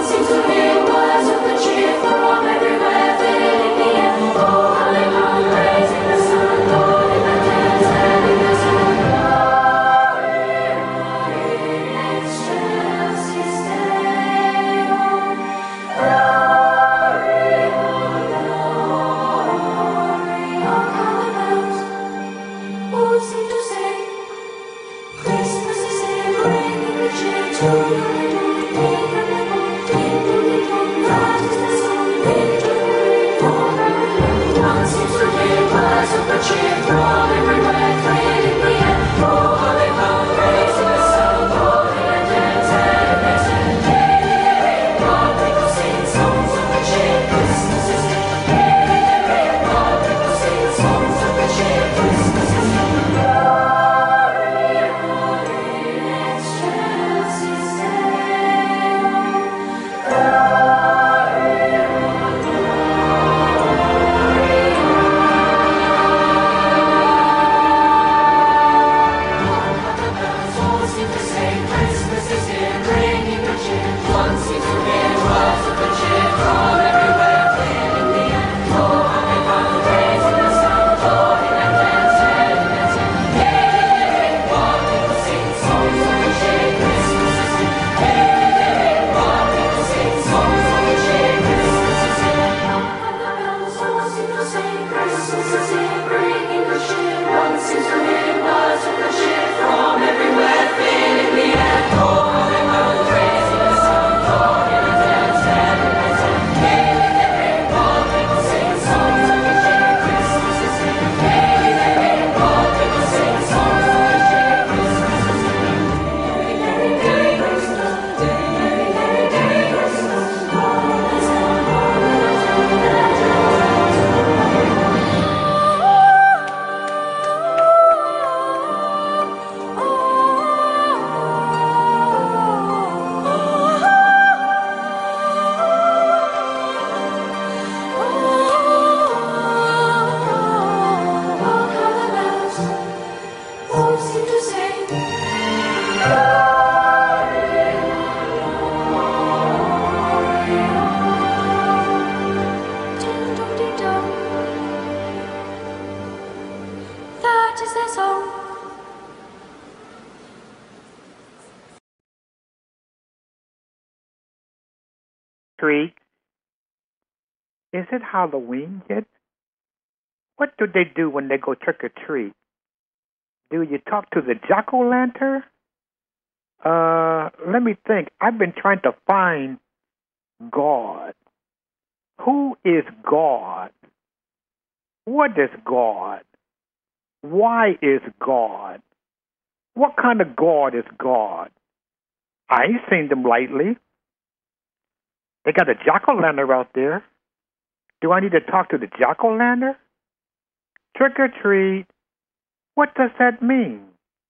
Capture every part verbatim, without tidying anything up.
Treat. Is it Halloween yet? What do they do when they go trick or treat? Do you talk to the jack-o'-lantern? Uh, let me think. I've been trying to find God. Who is God? What is God? Why is God? What kind of God is God? I ain't seen them lately. They got a jack-o'-lantern out there. Do I need to talk to the jack-o'-lantern? Trick or treat. What does that mean?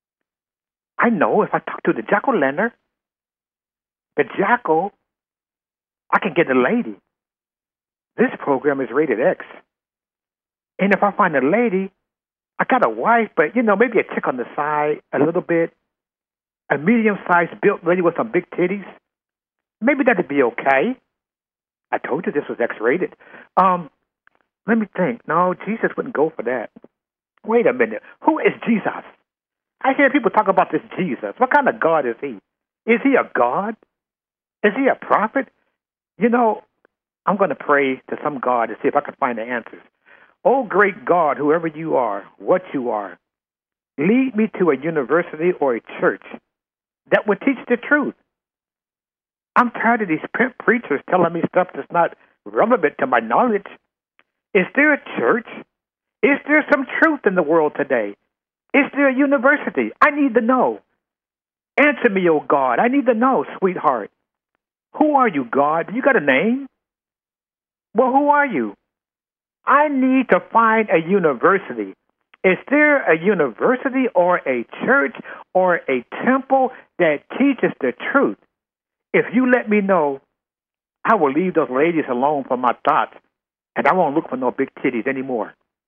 I know if I talk to the jack-o'-lantern, the jackal, I can get a lady. This program is rated X. And if I find a lady, I got a wife, but, you know, maybe a chick on the side a little bit, a medium-sized built lady with some big titties. Maybe that'd be okay. I told you this was X-rated. Um, let me think. No, Jesus wouldn't go for that. Wait a minute. Who is Jesus? I hear people talk about this Jesus. What kind of God is he? Is he a God? Is he a prophet? You know, I'm going to pray to some God to see if I can find the answers. Oh, great God, whoever you are, what you are, lead me to a university or a church that would teach the truth. I'm tired of these pimp preachers telling me stuff that's not relevant to my knowledge. Is there a church? Is there some truth in the world today? Is there a university? I need to know. Answer me, oh God. I need to know, sweetheart. Who are you, God? You got a name? Well, who are you? I need to find a university. Is there a university or a church or a temple that teaches the truth? If you let me know, I will leave those ladies alone for my thoughts, and I won't look for no big titties anymore.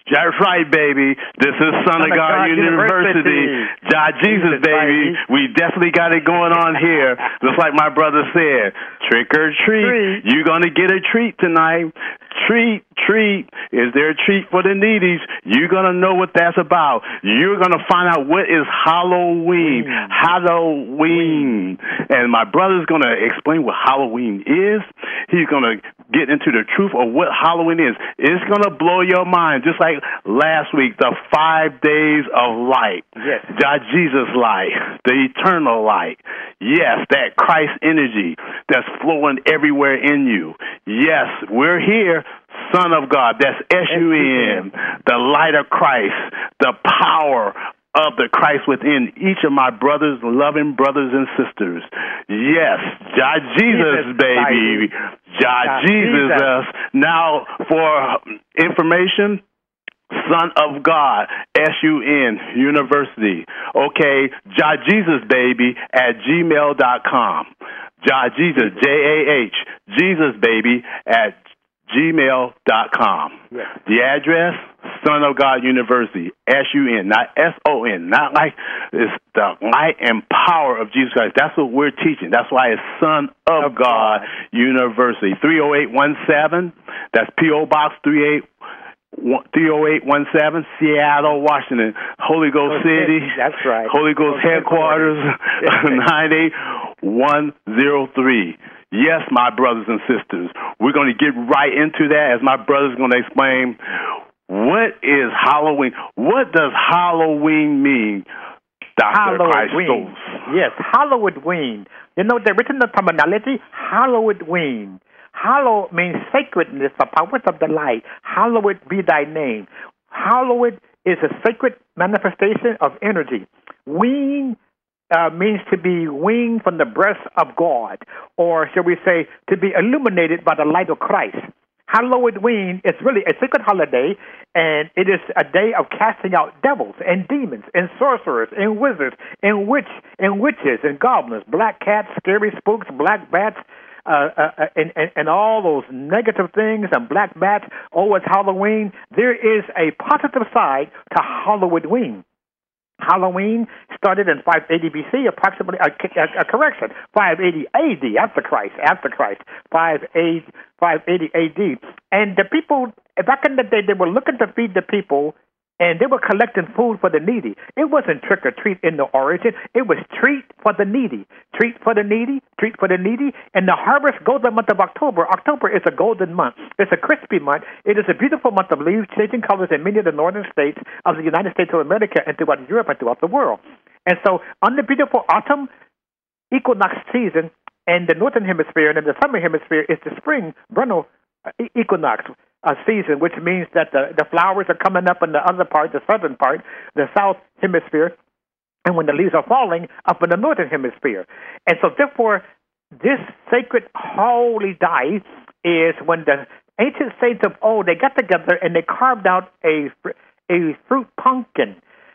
That's right, baby. This is Son, Son of God, God University. University. God Jesus, Jesus, baby. We definitely got it going on here. Just like my brother said, trick or treat. treat. You're going to get a treat tonight. Treat, treat. Is there a treat for the needies? You're going to know what that's about. You're going to find out what is Halloween. Mm. Halloween. And my brother's going to explain what Halloween is. He's going to get into the truth of what Halloween is. It's going to blow your mind, just like last week, the five days of light. Yes. God, Jesus light, the eternal light. Yes, that Christ energy that's flowing everywhere in you. Yes, we're here, Son of God. That's S U N, the light of Christ, the power of the Christ within each of my brothers, loving brothers and sisters. Yes, God Jesus, Jesus baby. God, God Jesus. Jesus. Now, for information, Son of God, S U N, University. Okay, Jah Jesus, baby, at gmail dot com. Jah Jesus, J A H, Jesus, baby, at gmail dot com. Yes. The address, Son of God University, S U N, not S O N, not like it's the light and power of Jesus Christ. That's what we're teaching. That's why it's Son of, of God, God University. three oh eight one seven, that's P O Box three oh eight one seven, Seattle, Washington. Holy Ghost City. That's right. Holy Ghost Headquarters, nine eight one zero three. Yes, my brothers and sisters, we're going to get right into that as my brother's going to explain what is Halloween. What does Halloween mean, Doctor Halloween. Yes, Halloween. You know, the original terminology, Halloween. Hallow means sacredness, the powers of the light. Hallowed be thy name. Hallowed is a sacred manifestation of energy. Ween uh, means to be weaned from the breast of God, or shall we say, to be illuminated by the light of Christ. Halloween is really a sacred holiday, and it is a day of casting out devils and demons and sorcerers and wizards and witch and witches and goblins, black cats, scary spooks, black bats, Uh, uh, and, and, and all those negative things and black bats. Oh, it's Halloween. There is a positive side to Halloween. Halloween started in five eighty B C, approximately, a, a, a correction, five eighty A D, after Christ, after Christ, five eighty A D. And the people, back in the day, they were looking to feed the people, and they were collecting food for the needy. It wasn't trick or treat in the origin. It was treat for the needy. Treat for the needy, treat for the needy. And the harvest goes the month of October. October is a golden month. It's a crispy month. It is a beautiful month of leaves changing colors in many of the northern states of the United States of America and throughout Europe and throughout the world. And so on the beautiful autumn equinox season in the northern hemisphere and in the southern hemisphere is the spring vernal equinox uh, season, which means that the, the flowers are coming up in the other part, the southern part, the south hemisphere, and when the leaves are falling, up in the northern hemisphere. And so, therefore, this sacred holy day is when the ancient saints of old, they got together and they carved out a, a fruit pumpkin.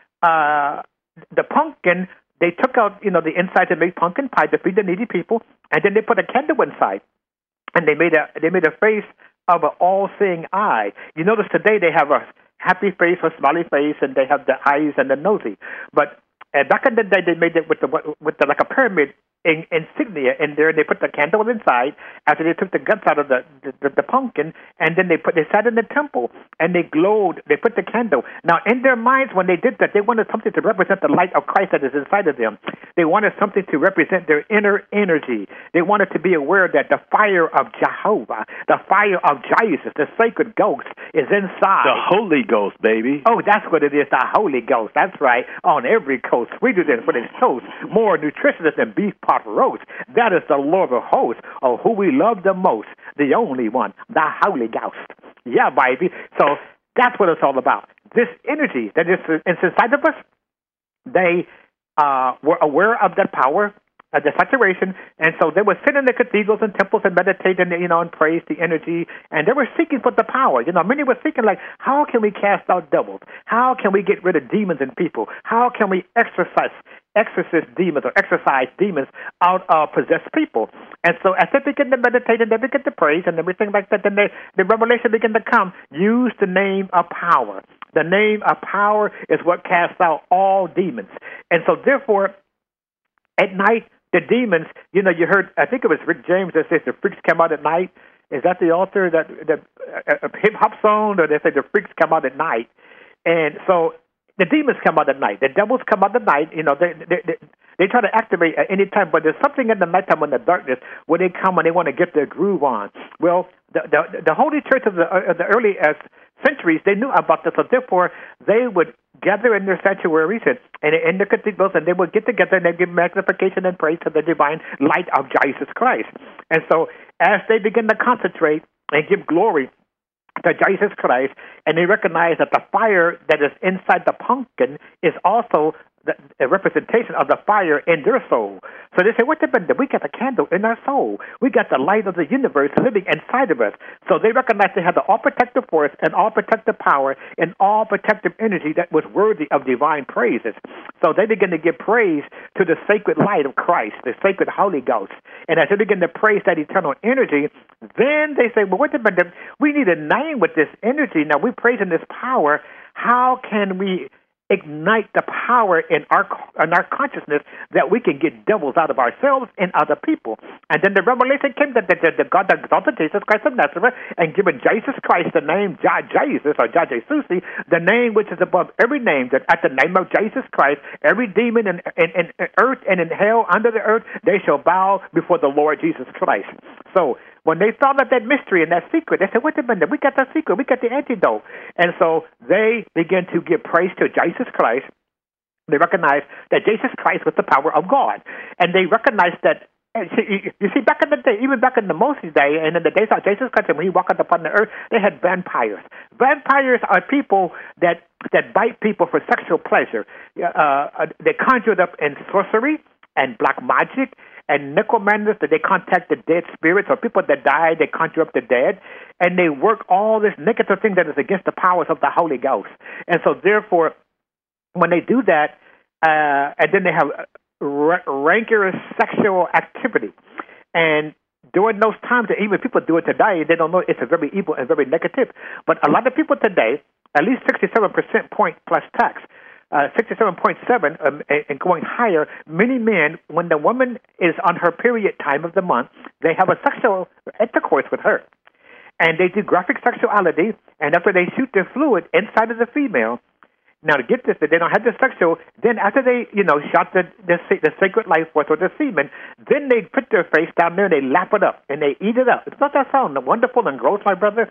Uh, the pumpkin, they took out, you know, the inside to make pumpkin pie to feed the needy people, and then they put a candle inside, and they made a they made a face of an all-seeing eye. You notice today they have a happy face or smiley face, and they have the eyes and the nosy. But uh, back in the day, they made it with the with the, like a pyramid in, insignia in there, and they put the candle inside after they took the guts out of the, the, the pumpkin, and then they put they sat in the temple, and they glowed. They put the candle. Now, in their minds, when they did that, they wanted something to represent the light of Christ that is inside of them. They wanted something to represent their inner energy. They wanted to be aware that the fire of Jehovah, the fire of Jesus, the sacred ghost, is inside. The Holy Ghost, baby. Oh, that's what it is, the Holy Ghost. That's right. On every coast, sweeter than when it's toast, more nutritious than beef pot roast. That is the Lord of hosts, of who we love the most, the only one, the Holy Ghost. Yeah, baby. So that's what it's all about. This energy that is inside of us, they uh, were aware of that power, uh, the saturation, and so they would sit in the cathedrals and temples and meditate and, you know, and praise the energy, and they were seeking for the power. You know, many were thinking, like, how can we cast out devils? How can we get rid of demons in people? How can we exorcise exorcist demons or exorcise demons out of possessed people? And so as they begin to meditate and they begin to praise and everything like that, then they, the revelation begin to come. Use the name of power. The name of power is what casts out all demons. And so therefore, at night, the demons, you know, you heard, I think it was Rick James that says the freaks come out at night. Is that the author, that the uh, hip-hop song, or they say the freaks come out at night? And so the demons come out at night. The devils come out at night. You know, they they, they, they try to activate at any time, but there's something in the nighttime in the darkness where they come and they want to get their groove on. Well, the the, the Holy Church of the, uh, the early uh, centuries, they knew about this, so therefore they would gather in their sanctuaries and, and in the cathedrals, and they would get together and they give magnification and praise to the divine light of Jesus Christ. And so as they begin to concentrate and give glory to Jesus Christ, and they recognize that the fire that is inside the pumpkin is also the, a representation of the fire in their soul. So they say, what happened? We got a candle in our soul. We got the light of the universe living inside of us. So they recognize they have the all-protective force and all-protective power and all-protective energy that was worthy of divine praises. So they begin to give praise to the sacred light of Christ, the sacred Holy Ghost. And as they begin to praise that eternal energy, then they say, well, what happened? We need a name with this energy. Now we're praising this power. How can we ignite the power in our in our consciousness that we can get devils out of ourselves and other people? And then the revelation came that the, the, the God that exalted Jesus Christ of Nazareth and given Jesus Christ the name Jah Jesus or Jah Jesus, the name which is above every name, that at the name of Jesus Christ, every demon in, in, in earth and in hell under the earth, they shall bow before the Lord Jesus Christ. So when they found out that mystery and that secret, they said, wait a minute, we got the secret, we got the antidote. And so they began to give praise to Jesus Christ. They recognized that Jesus Christ was the power of God. And they recognized that, you see, back in the day, even back in the Moses day, and in the days of Jesus Christ, when he walked upon the earth, they had vampires. Vampires are people that, that bite people for sexual pleasure. Uh, they conjured up in sorcery and black magic, and necromancers, that they contact the dead spirits, or people that die, they conjure up the dead, and they work all this negative thing that is against the powers of the Holy Ghost. And so therefore, when they do that, uh, and then they have r- rancorous sexual activity, and during those times, that even people do it today, they don't know it's a very evil and very negative. But a lot of people today, at least sixty-seven percent point plus tax, Uh, sixty-seven point seven um, and going higher, many men, when the woman is on her period time of the month, they have a sexual intercourse with her. And they do graphic sexuality, and after they shoot their fluid inside of the female, now to get this, that they don't have the sexual, then after they, you know, shot the, the, the sacred life force or the semen, then they put their face down there and they lap it up, and they eat it up. It's not that sound wonderful and gross, my brother?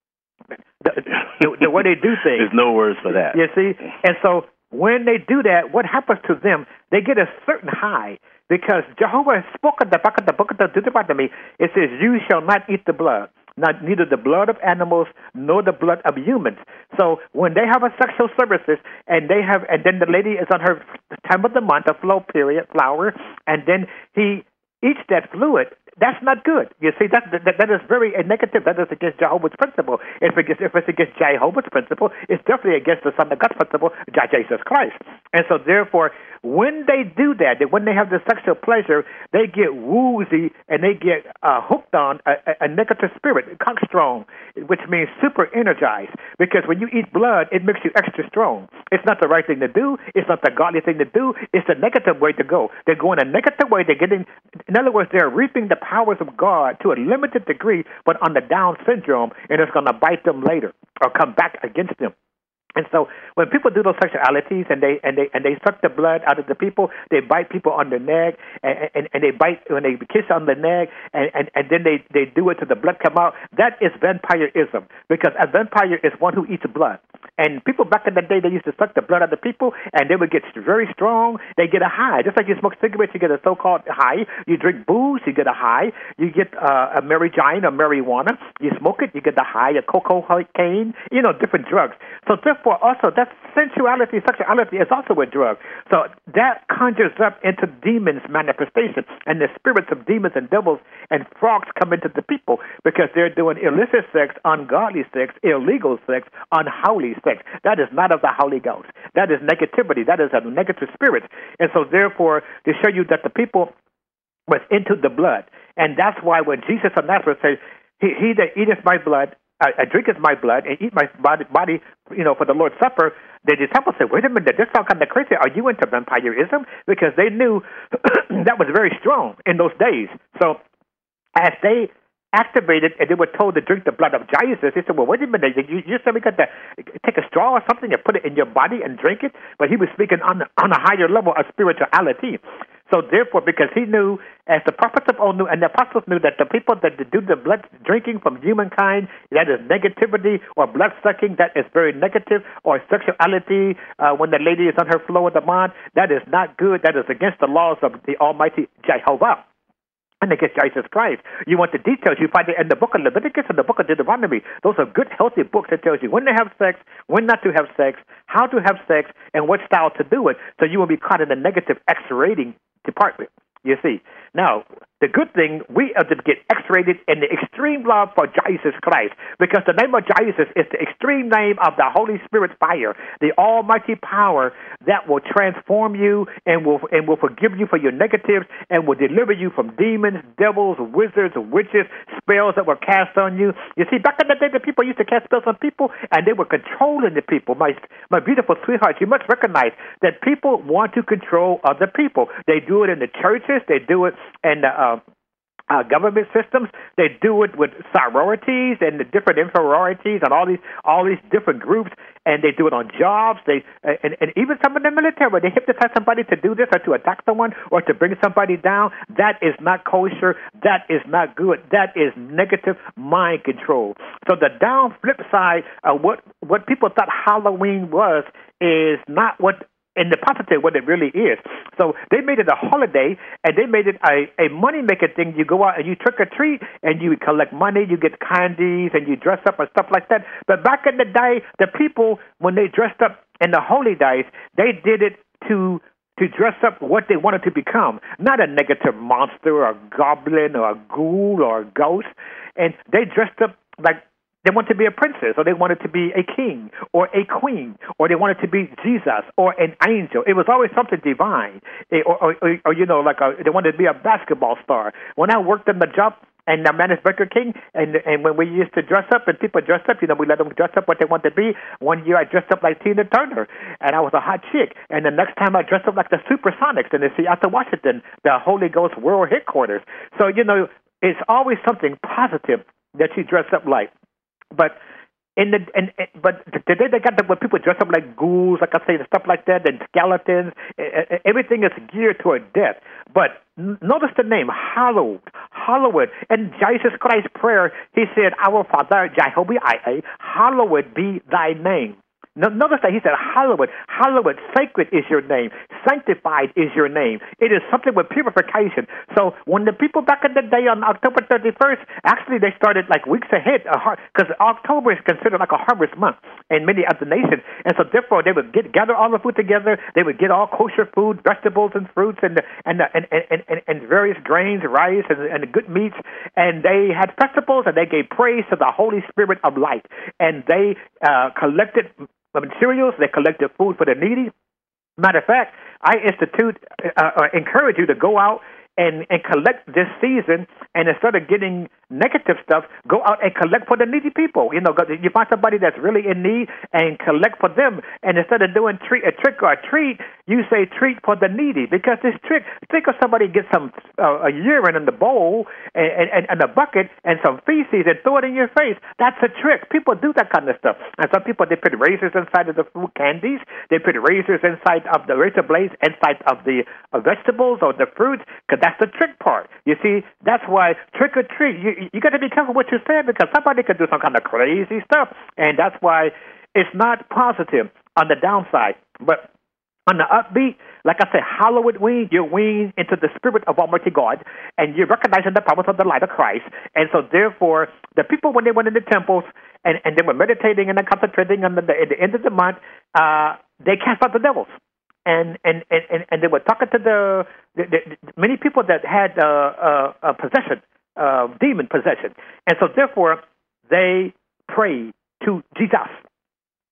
The, the, the way they do things. There's no words for that. You see? And so when they do that, what happens to them, they get a certain high, because Jehovah has spoken the back of the book of the Deuteronomy. It says, you shall not eat the blood, not neither the blood of animals nor the blood of humans. So when they have a sexual services, and they have, and then the lady is on her time of the month, a flow period, flower, and then he eats that fluid, that's not good. You see, that, that that is very negative. That is against Jehovah's principle. If, it gets, if it's against Jehovah's principle, it's definitely against the Son of God's principle, Jesus Christ. And so, therefore, when they do that, that when they have the sexual pleasure, they get woozy and they get uh, hooked on a, a negative spirit, cockstrong, which means super energized. Because when you eat blood, it makes you extra strong. It's not the right thing to do. It's not the godly thing to do. It's the negative way to go. They're going a negative way. They're getting, in other words, they're reaping the powers of God to a limited degree, but on the Down syndrome, and it's going to bite them later or come back against them. And so when people do those sexualities and they and they and they suck the blood out of the people, they bite people on the neck, and, and, and they bite when they kiss on the neck, and, and, and then they, they do it till the blood come out. That is vampirism, because a vampire is one who eats blood. And people back in the day, they used to suck the blood out of people, and they would get very strong. They get a high. Just like you smoke cigarettes, you get a so-called high. You drink booze, you get a high. You get uh, a marijuana or marijuana. You smoke it, you get the high, a cocaine, you know, different drugs. So therefore, also, that sensuality, sexuality is also a drug. So that conjures up into demons' manifestation, and the spirits of demons and devils and frogs come into the people because they're doing illicit sex, ungodly sex, illegal sex, unholy sex. That is not of the Holy Ghost. That is negativity. That is a negative spirit. And so, therefore, to show you that the people was into the blood, And that's why when Jesus of Nazareth says, he, he that eateth my blood, uh, uh, drinketh my blood, and eat my body, body, you know, for the Lord's Supper, the disciples said, wait a minute, this sounds kind of crazy. Are you into vampirism? Because they knew that was very strong in those days. So as they activated and they were told to drink the blood of Jesus, they said, well, wait a minute, you, you said we got to take a straw or something and put it in your body and drink it? But he was speaking on, on a higher level of spirituality. So therefore, because he knew, as the prophets of old knew, and the apostles knew, that the people that do the blood drinking from humankind, that is negativity, or blood sucking, that is very negative, or sexuality, uh, when the lady is on her flow of the mind, that is not good. That is against the laws of the Almighty Jehovah. And against Jesus Christ. You want the details, you find it in the book of Leviticus and the book of Deuteronomy. Those are good, healthy books that tells you when to have sex, when not to have sex, how to have sex, and what style to do it, so you won't be caught in the negative X-rating department. You see. Now, the good thing, we are to get X-rated in the extreme love for Jesus Christ, because the name of Jesus is the extreme name of the Holy Spirit's fire, the almighty power that will transform you and will and will forgive you for your negatives and will deliver you from demons, devils, wizards, witches, spells that were cast on you. You see, back in the day, the people used to cast spells on people, and they were controlling the people. My, my beautiful sweethearts, you must recognize that people want to control other people. They do it in the churches. They do it in the uh, Uh, government systems. They do it with sororities and the different inferiorities and all these all these different groups, and they do it on jobs. They and, and even some in the military, they hypnotize somebody to do this or to attack someone or to bring somebody down. That is not kosher. That is not good. That is negative mind control. So the down flip side of what what people thought Halloween was is not what. In the positive, what it really is. So they made it a holiday, and they made it a, a money-making thing. You go out and you trick-or-treat, and you collect money, you get candies, and you dress up and stuff like that. But back in the day, the people, when they dressed up in the holy days, they did it to to dress up what they wanted to become, not a negative monster or a goblin or a ghoul or a ghost. And they dressed up like they wanted to be a princess, or they wanted to be a king, or a queen, or they wanted to be Jesus, or an angel. It was always something divine, or, or, or, or you know, like a, they wanted to be a basketball star. When I worked in the job, and I managed Burger King, and and when we used to dress up, and people dressed up, you know, we let them dress up what they want to be. One year I dressed up like Tina Turner, and I was a hot chick. And the next time I dressed up like the Supersonics in the Seattle, Washington, the Holy Ghost World Headquarters. So, you know, it's always something positive that you dress up like. But in the and, and but today they got the, when people dress up like ghouls, like I say, and stuff like that, and skeletons. Everything is geared toward death. But notice the name, hallowed, hallowed. In Jesus Christ's prayer, he said, "Our Father, Jehovah, hallowed be thy name." Notice that he said, hallowed, hallowed, sacred is your name, sanctified is your name. It is something with purification. So when the people back in the day on October thirty-first, actually they started like weeks ahead, because October is considered like a harvest month in many other nations. And so therefore they would get gather all the food together. They would get all kosher food, vegetables and fruits and and and, and, and, and various grains, rice and, and good meats. And they had festivals, and they gave praise to the Holy Spirit of light. And they uh, collected materials, they collected food for the needy. Matter of fact, I institute, uh, or encourage you to go out and, and collect this season, and instead of getting negative stuff, go out and collect for the needy people. You know, you find somebody that's really in need and collect for them. And instead of doing treat, a trick or a treat, you say treat for the needy. Because this trick, think of somebody get some uh, a urine in the bowl and, and, and a bucket and some feces and throw it in your face. That's a trick. People do that kind of stuff. And some people, they put razors inside of the food candies. They put razors inside of the razor blades inside of the uh, vegetables or the fruits, because that's the trick part. You see, that's why trick or treat, you, you got to be careful what you say, because somebody could do some kind of crazy stuff, and that's why it's not positive on the downside. But on the upbeat, like I said, hallowed wean, you're weaned into the spirit of Almighty God, and you're recognizing the promise of the light of Christ. And so therefore, the people, when they went into temples and, and they were meditating and concentrating on the, at the end of the month, uh, they cast out the devils. And, and, and, and they were talking to the, the, the many people that had uh, uh, uh, possession, uh, demon possession. And so therefore, they prayed to Jesus.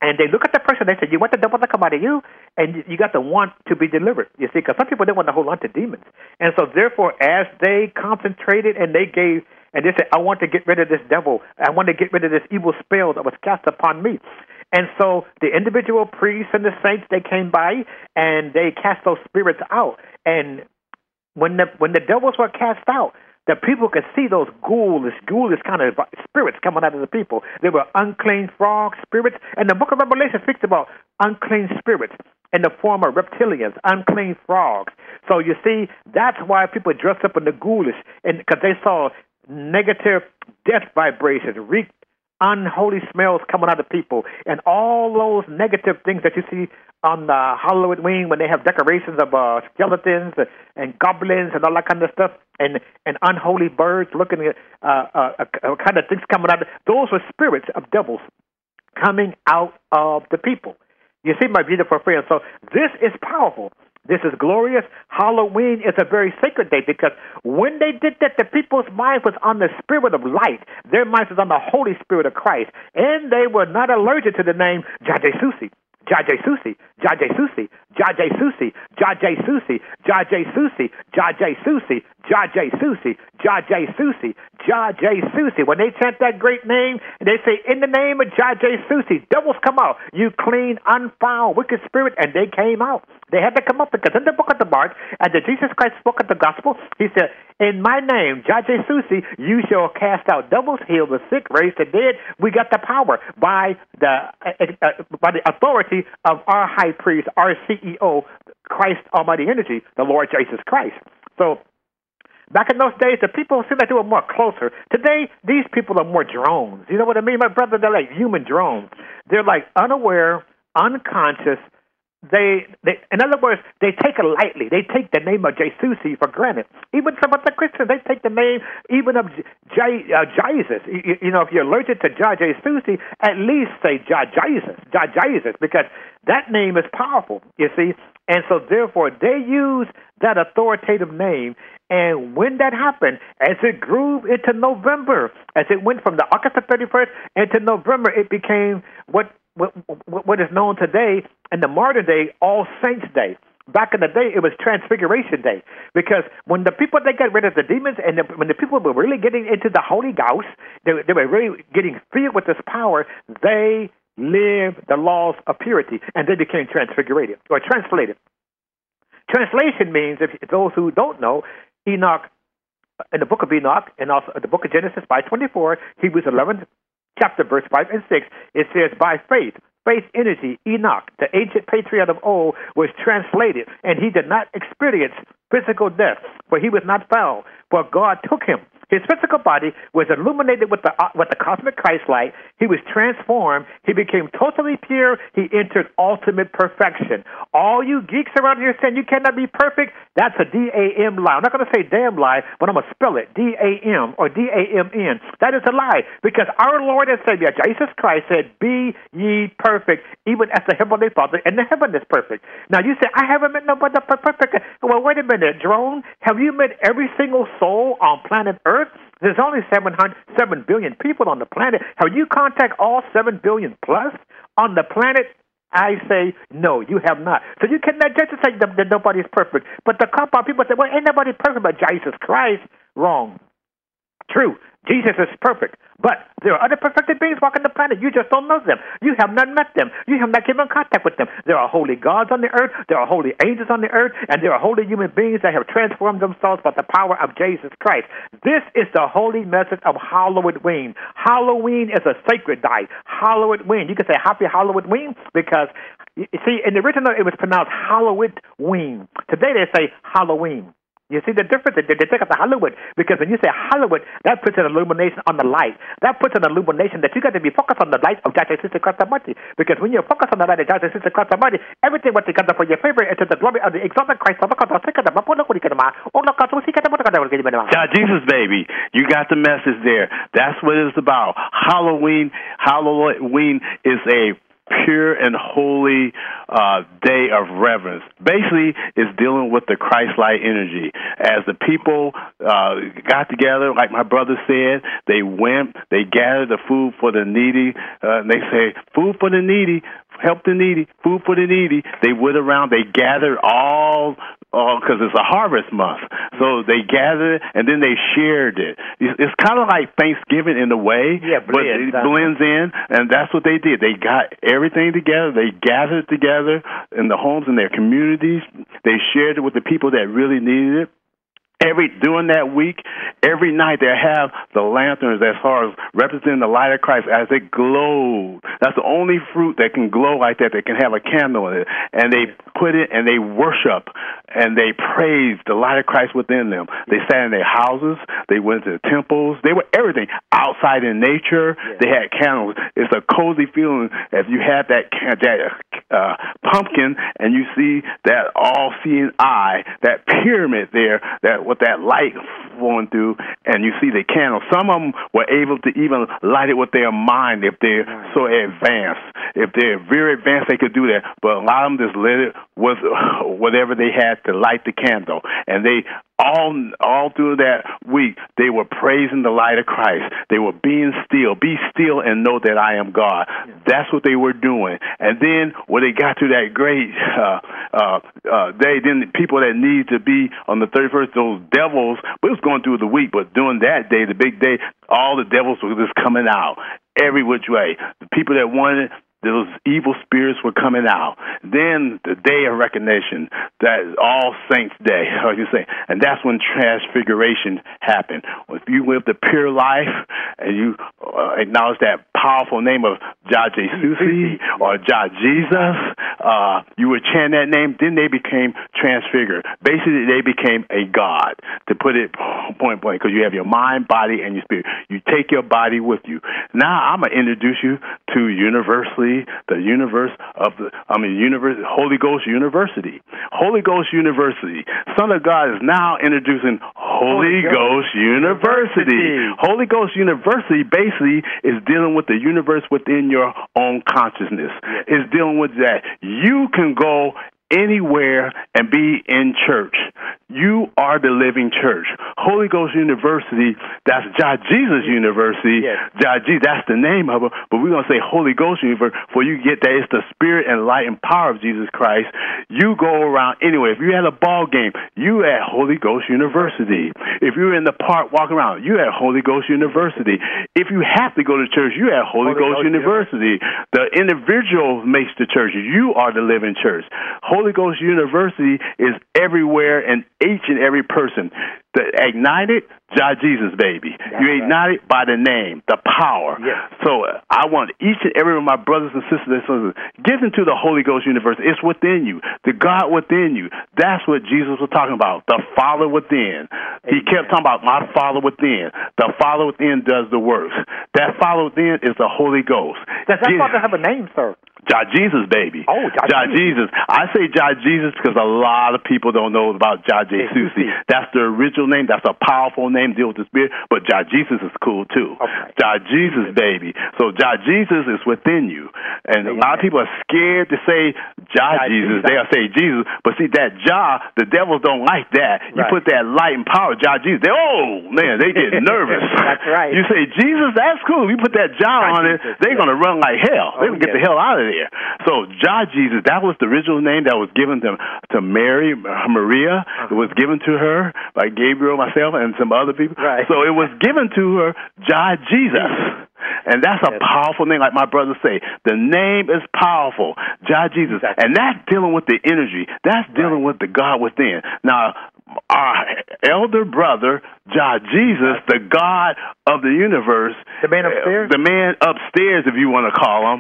And they look at the person, they say, you want the devil to come out of you? And you got to want to be delivered, you see, because some people don't want to hold on to demons. And so, therefore, as they concentrated and they gave, and they said, I want to get rid of this devil. I want to get rid of this evil spell that was cast upon me. And so the individual priests and the saints, they came by and they cast those spirits out. And when the when the devils were cast out, the people could see those ghoulish, ghoulish kind of spirits coming out of the people. They were unclean frog spirits. And the book of Revelation speaks about unclean spirits in the form of reptilians, unclean frogs. So you see, that's why people dressed up in the ghoulish, and because they saw negative death vibrations, reek, unholy smells coming out of people, and all those negative things that you see on the Halloween when they have decorations of uh, skeletons and, and goblins and all that kind of stuff, and, and unholy birds looking at uh, uh, uh, kind of things coming out. Those were spirits of devils coming out of the people. You see, my beautiful friends, so this is powerful. This is glorious. Halloween is a very sacred day because when they did that, the people's mind was on the spirit of light. Their mind was on the Holy Spirit of Christ. And they were not allergic to the name Jaje Susi. Jaje Susi, Jaje Susi, Jaje Susi, Jaje Susi, Jaje Susi, Jaje Susi, Jaje Susi, Jaje Susi, Jaje Susi. When they chant that great name, they say, in the name of Jaje Susi, devils come out. You clean, unfound, wicked spirit, and they came out. They had to come up because in the book of the Mark, as the Jesus Christ spoke of the gospel, he said, in my name, Jaje Susi, you shall cast out devils, heal the sick, raise the dead. We got the power by the uh, by the authority of our high priest, our C E O, Christ Almighty Energy, the Lord Jesus Christ. So back in those days, the people seemed like they were more closer. Today, these people are more drones. You know what I mean, my brother? They're like human drones. They're like unaware, unconscious. They, they, in other words, they take it lightly. They take the name of Jesus for granted. Even some of the Christians, they take the name even of J, uh, Jesus. You, you know, if you're allergic to Jesus, at least say Jesus, Jesus, because that name is powerful, you see. And so, therefore, they use that authoritative name. And when that happened, as it grew into November, as it went from the August thirty-first into November, it became what What, what is known today in the modern day, All Saints Day. Back in the day, it was Transfiguration Day, because when the people, they got rid of the demons, and the, when the people were really getting into the Holy Ghost, they, they were really getting filled with this power, they lived the laws of purity, and they became transfigurated, or translated. Translation means, if those who don't know, Enoch, in the book of Enoch, and also in the book of Genesis five twenty-four, Hebrews eleven, chapter verse five and six, it says, by faith, faith energy, Enoch, the ancient patriarch of old, was translated, and he did not experience physical death, for he was not found, for God took him. His physical body was illuminated with the uh, with the cosmic Christ light. He was transformed. He became totally pure. He entered ultimate perfection. All you geeks around here saying you cannot be perfect, that's a D A M lie. I'm not going to say damn lie, but I'm going to spell it, D A M or D A M N. That is a lie, because our Lord and Savior, Jesus Christ, said, be ye perfect, even as the Heavenly Father in the heaven is perfect. Now, you say, I haven't met nobody perfect. Well, wait a minute, Jerome. Have you met every single soul on planet Earth? There's only seven hundred, seven billion people on the planet. Have you contacted all seven billion plus on the planet? I say, no, you have not. So you cannot just say that, that nobody is perfect. But the cop out people say, well, ain't nobody perfect but Jesus Christ. Wrong. True. Jesus is perfect. But there are other perfected beings walking the planet. You just don't know them. You have not met them. You have not given contact with them. There are holy gods on the earth. There are holy angels on the earth. And there are holy human beings that have transformed themselves by the power of Jesus Christ. This is the holy message of Halloween. Halloween is a sacred day. Halloween. You can say Happy Halloween because, you see, in the original it was pronounced Halloween. Today they say Halloween. You see the difference? They, they take up the Hollywood, because when you say Hollywood, that puts an illumination on the light. That puts an illumination that you got to be focused on the light of Jesus Christ Almighty. Because when you're focused on the light of Jesus Christ Almighty, everything what together for your favor is to the glory of the exalted Christ. God, Jesus, baby, you got the message there. That's what it's about. Halloween, Halloween is a pure and holy uh, day of reverence. Basically, it's dealing with the Christ-like energy. As the people uh, got together, like my brother said, they went, they gathered the food for the needy. Uh, and they say, food for the needy, help the needy, food for the needy. They went around, they gathered all, because uh, it's a harvest month. So they gathered and then they shared it. It's, it's kind of like Thanksgiving in a way, yeah, but it blends in, and that's what they did. They got everything together. They gathered together in the homes, in their communities. They shared it with the people that really needed it. Every during that week, every night they have the lanterns as far as representing the light of Christ as it glowed. That's the only fruit that can glow like that, that can have a candle in it. And they put it and they worship and they praise the light of Christ within them. They sat in their houses. They went to the temples. They were everything. Outside in nature, yeah. They had candles. It's a cozy feeling if you have that, that uh, pumpkin and you see that all-seeing eye, that pyramid there, that with that light flowing through, and you see the candle. Some of them were able to even light it with their mind if they're so advanced. If they're very advanced, they could do that. But a lot of them just lit it with whatever they had to light the candle. And they all all through that week, they were praising the light of Christ. They were being still. Be still and know that I am God. Yeah. That's what they were doing. And then when they got to that great uh, uh, uh, day, then the people that need to be on the thirty-first, those devils, but it was going through the week, but during that day, the big day, all the devils were just coming out every which way. The people that wanted those evil spirits were coming out. Then the day of recognition, that is All Saints Day, like you say, and that's when transfiguration happened. If you live the pure life and you uh, acknowledge that powerful name of Jah Jesus or Jah Jesus, uh, you would chant that name, then they became transfigured. Basically, they became a god, to put it point blank, because you have your mind, body, and your spirit. You take your body with you. Now I'm going to introduce you to universally the universe of the, I mean, universe, Holy Ghost University. Holy Ghost University. Son of God is now introducing Holy, Holy Ghost, Ghost University. University. Holy Ghost University basically is dealing with the universe within your own consciousness. Yes. It's dealing with that. You can go anywhere and be in church. You are the living church. Holy Ghost University, that's Jah Jesus University. Yes. Jah Jesus, that's the name of it. But we're going to say Holy Ghost University, for you get that it's the spirit and light and power of Jesus Christ. You go around anyway. If you had a ball game, you at Holy Ghost University. If you're in the park walking around, you at Holy Ghost University. If you have to go to church, you at Holy, Holy Ghost, Ghost University. University. The individual makes the church. You are the living church. Holy Ghost University is everywhere and each and every person. The ignited, Jah Jesus, baby. That's you ignite it by the name, the power. Yes. So uh, I want each and every one of my brothers and sisters and sisters, get into the Holy Ghost University. It's within you, the God within you. That's what Jesus was talking about, the Father within. Amen. He kept talking about my Father within. The Father within does the works. That Father within is the Holy Ghost. Does that Father have a name, sir? Jah Jesus, baby. Oh, Jah, Jah Jesus. Jesus. I say Jah Jesus because a lot of people don't know about Jah Jesus. That's the original name. That's a powerful name, deal with the spirit. But Jah Jesus is cool too. Okay. Jah Jesus, baby. So Jah Jesus is within you. And Amen. A lot of people are scared to say Jah, Jah Jesus. Jesus. They'll say Jesus. But see, that Jah, the devils don't like that. You right. put that light and power, Jah Jesus. They, oh, man, they get nervous. That's right. You say Jesus, that's cool. You put that Jah on it, they're yeah. going to run like hell. They're going to get yeah. the hell out of there. So Jah Jesus, that was the original name that was given to to Mary, Maria. Uh-huh. It was given to her by Gabriel, myself, and some other people. Right. So it was given to her, Jah Jesus. And that's a powerful name, like my brothers say. The name is powerful, Jah Jesus. And that's dealing with the energy. That's dealing right. with the God within. Now, our elder brother, Jah Jesus, the God of the universe. The man upstairs? The man upstairs, if you want to call him.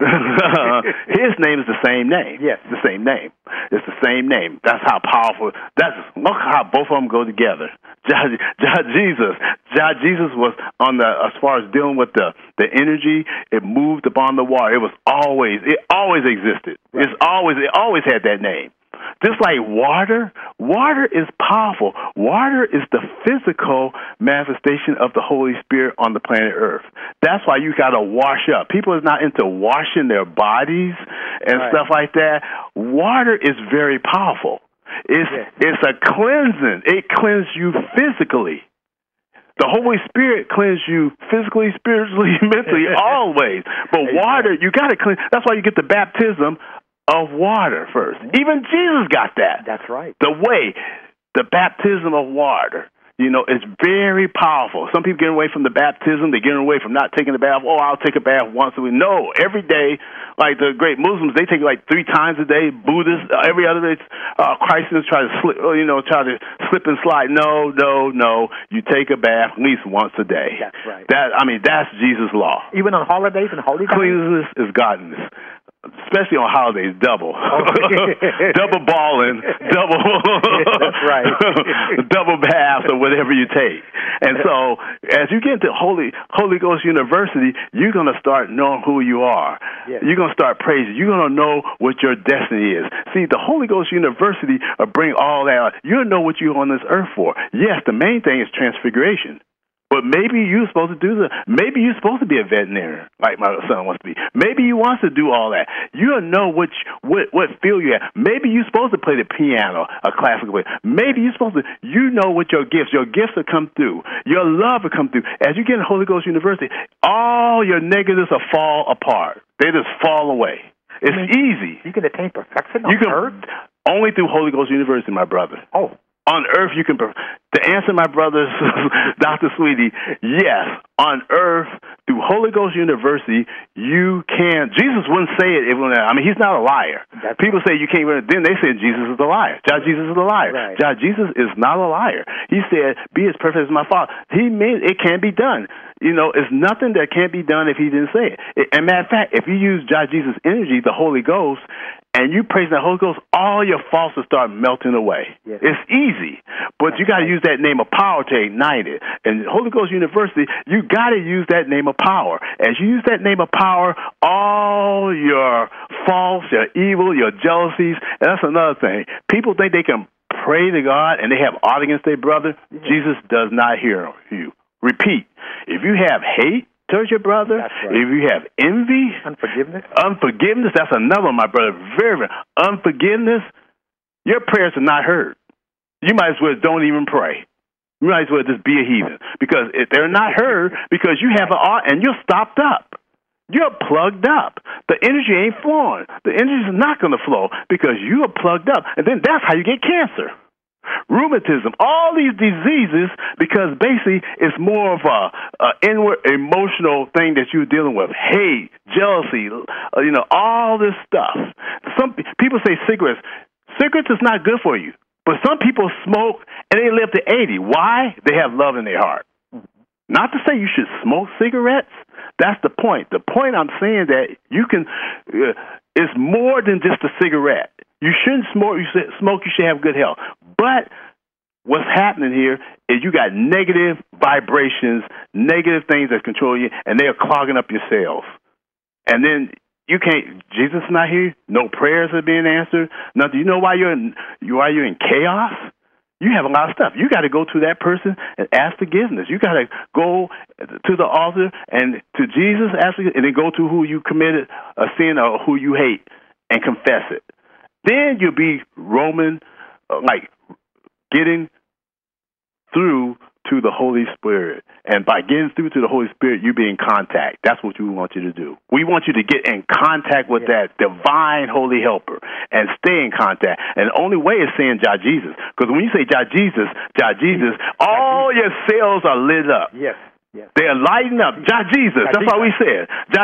His name is the same name. Yes. The same name. It's the same name. That's how powerful. That's look how both of them go together. Jah, Jah Jesus. Jah Jesus was on the, as far as dealing with the, the energy, it moved upon the water. It was always, it always existed. Right. It's always, it always had that name. Just like water, water is powerful. Water is the physical manifestation of the Holy Spirit on the planet Earth. That's why you got to wash up. People are not into washing their bodies and right. stuff like that. Water is very powerful. It's, yes. it's a cleansing. It cleanses you physically. The Holy Spirit cleanses you physically, spiritually, mentally, always. But water, you got to cleanse. That's why you get the baptism of water first. Even Jesus got that. That's right. The way, the baptism of water, you know, it's very powerful. Some people get away from the baptism. They get away from not taking a bath. Oh, I'll take a bath once a week. No, every day, like the great Muslims, they take it like three times a day. Buddhists, uh, every other day, uh, Christians try to slip, you know, try to slip and slide. No, no, no. You take a bath at least once a day. That's right. That I mean, that's Jesus' law. Even on holidays and holy days? Cleanliness is godliness. Especially on holidays, double. Oh. double balling, double That's right. double baths or whatever you take. And so as you get into Holy Holy Ghost University, you're going to start knowing who you are. Yes. You're going to start praising. You're going to know what your destiny is. See, the Holy Ghost University will bring all that out. You'll know what you're on this earth for. Yes, the main thing is transfiguration. But maybe you're supposed to do the, maybe you're supposed to be a veterinarian, like my son wants to be. Maybe he wants to do all that. You'll know which, what, what field you're at. Maybe you're supposed to play the piano, a classical way. Maybe you're supposed to, you know what your gifts, your gifts will come through. Your love will come through. As you get in Holy Ghost University, all your negatives will fall apart. They just fall away. It's I mean, easy. You can attain perfection on you can, earth? Only through Holy Ghost University, my brother. Oh. On earth, you can, to answer my brother's, Doctor Sweetie, yes, on earth, through Holy Ghost University, you can, Jesus wouldn't say it, if, I mean, he's not a liar. That's People right. say you can't, then they say Jesus is a liar. God, Jesus is a liar. Right. God, Jesus is not a liar. He said, be as perfect as my Father. He means it can be done. You know, it's nothing that can't be done if he didn't say it. And matter of fact, if you use God, Jesus' energy, the Holy Ghost, and you praise the Holy Ghost, all your faults will start melting away. Yes. It's easy, but you got to use that name of power to ignite it. And Holy Ghost University, you got to use that name of power. As you use that name of power, all your faults, your evil, your jealousies, and that's another thing. People think they can pray to God and they have ought against their brother. Yes. Jesus does not hear you. Repeat, if you have hate towards your brother, right. if you have envy, unforgiveness, unforgiveness, that's another one, my brother. Very, very unforgiveness. Your prayers are not heard. You might as well don't even pray. You might as well just be a heathen because if they're not heard because you have an ought and you're stopped up. You're plugged up. The energy ain't flowing. The energy is not going to flow because you are plugged up, and then that's how you get cancer. Rheumatism, all these diseases, because basically it's more of a, a inward emotional thing that you're dealing with. Hate, jealousy, uh, you know, all this stuff. Some people say cigarettes. Cigarettes is not good for you, but some people smoke and they live to eighty. Why? They have love in their heart. Not to say you should smoke cigarettes. That's the point. The point I'm saying that you can, uh, it's more than just a cigarette. You shouldn't smoke. You should smoke. You should have good health. But what's happening here is you got negative vibrations, negative things that control you, and they are clogging up your cells. And then you can't. Jesus is not here. No prayers are being answered. Nothing. You know why you're in, why you're in chaos? You have a lot of stuff. You got to go to that person and ask forgiveness. You got to go to the altar and to Jesus, ask, and then go to who you committed a sin or who you hate and confess it. Then you'll be roaming, uh, like getting through to the Holy Spirit. And by getting through to the Holy Spirit, you be in contact. That's what we want you to do. We want you to get in contact with yeah. that divine Holy Helper and stay in contact. And the only way is saying Jah Jesus. Because when you say Jah Jesus, Jah Jesus, all your cells are lit up. Yes. Yes. They're lighting up. Jah Jesus. Jah That's Jesus. What we said. Jah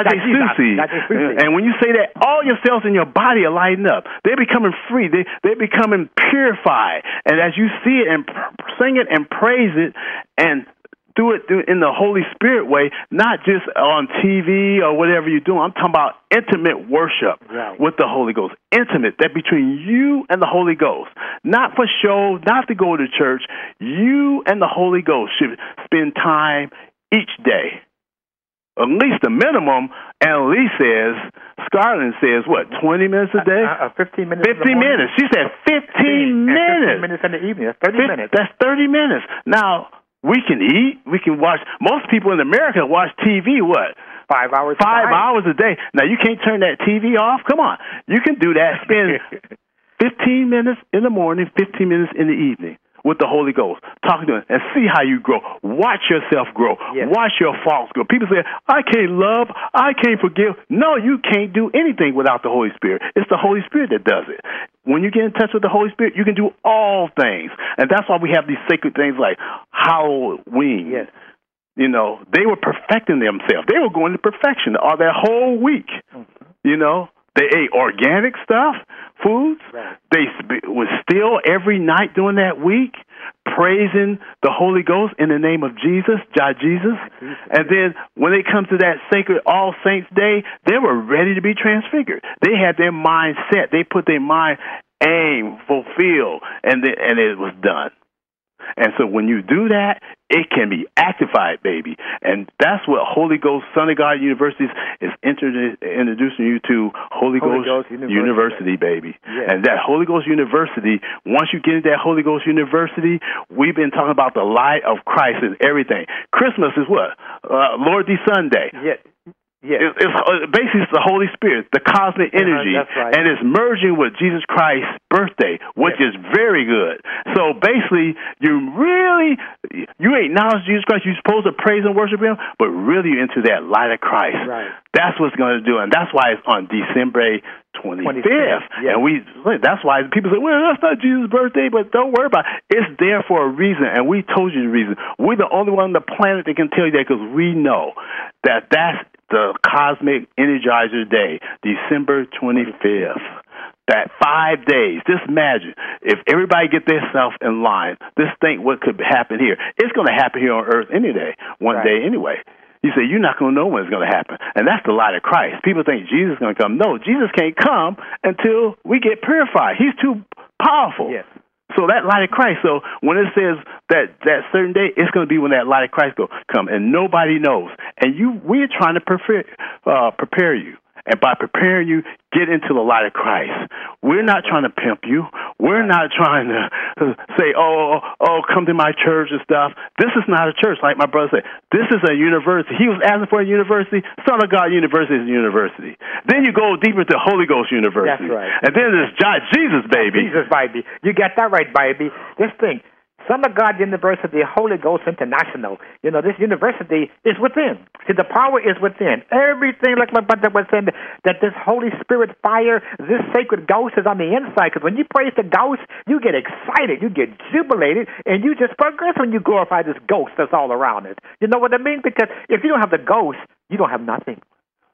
Jesus. And when you say that, all your cells in your body are lighting up. They're becoming free. They, they're becoming purified. And as you see it and sing it and praise it and do it in the Holy Spirit way, not just on T V or whatever you're doing. I'm talking about intimate worship right. with the Holy Ghost. Intimate, that between you and the Holy Ghost. Not for show, not to go to church. You and the Holy Ghost should spend time each day. At least the minimum, Annalise says, Scarlett says, what, twenty minutes a day? Uh, uh, fifteen minutes. fifteen minutes. She said fifteen minutes. fifteen minutes in the evening. That's thirty minutes. That's thirty minutes. Now, we can eat. We can watch. Most people in America watch T V, what? Five hours Five a day. hours a day. Now, you can't turn that T V off. Come on. You can do that. Spend fifteen minutes in the morning, fifteen minutes in the evening with the Holy Ghost, talking to him, and see how you grow. Watch yourself grow. Yes. Watch your faults grow. People say, I can't love, I can't forgive. No, you can't do anything without the Holy Spirit. It's the Holy Spirit that does it. When you get in touch with the Holy Spirit, you can do all things. And that's why we have these sacred things like Halloween. Yes. You know, they were perfecting themselves. They were going to perfection all that whole week, mm-hmm. you know. They ate organic stuff, foods. Right. They sp- was still every night during that week praising the Holy Ghost in the name of Jesus, God Jesus. Jesus. And then when they come to that sacred All Saints Day, they were ready to be transfigured. They had their mind set. They put their mind aim, fulfill, and the, and it was done. And so when you do that, it can be activated, baby. And that's what Holy Ghost, Son of God University is inter- introducing you to Holy, Holy Ghost, Ghost University, University, baby. Yes. And that Holy Ghost University, once you get into that Holy Ghost University, we've been talking about the light of Christ and everything. Christmas is what? Uh, Lord D Sunday. Yes. Yes. It, it's uh, basically it's the Holy Spirit, the cosmic energy, uh, that's right. and it's merging with Jesus Christ's birthday, which yes. is very good. So basically, you really, you acknowledge Jesus Christ. You're supposed to praise and worship Him, but really you're into that light of Christ. Right. That's what's going to do, and that's why it's on December twenty-fifth. Yes. And we, that's why people say, well, that's not Jesus' birthday, but don't worry about it. It's there for a reason, and we told you the reason. We're the only one on the planet that can tell you that because we know that that's the Cosmic Energizer Day, December twenty-fifth. That five days. Just imagine if everybody get themselves in line. Just think what could happen here. It's going to happen here on Earth any day, one right. day anyway. You say you're not going to know when it's going to happen, and that's the light of Christ. People think Jesus is going to come. No, Jesus can't come until we get purified. He's too powerful. Yes. So that light of Christ. So when it says that that certain day, it's going to be when that light of Christ will come, and nobody knows. And you, we're trying to prepare, uh, prepare you. And by preparing you, get into the light of Christ. We're not trying to pimp you. We're not trying to say, oh, oh, come to my church and stuff. This is not a church, like my brother said. This is a university. He was asking for a university. Son of God University is a university. Then you go deeper to Holy Ghost University. That's right. And then there's Jesus, baby. Jesus, baby. You got that right, baby. This thing. Son of God University, Holy Ghost International. You know, this university is within. See, the power is within. Everything, like my brother was saying, that this Holy Spirit fire, this sacred ghost is on the inside. Because when you praise the ghost, you get excited, you get jubilated, and you just progress when you glorify this ghost that's all around it. You know what I mean? Because if you don't have the ghost, you don't have nothing.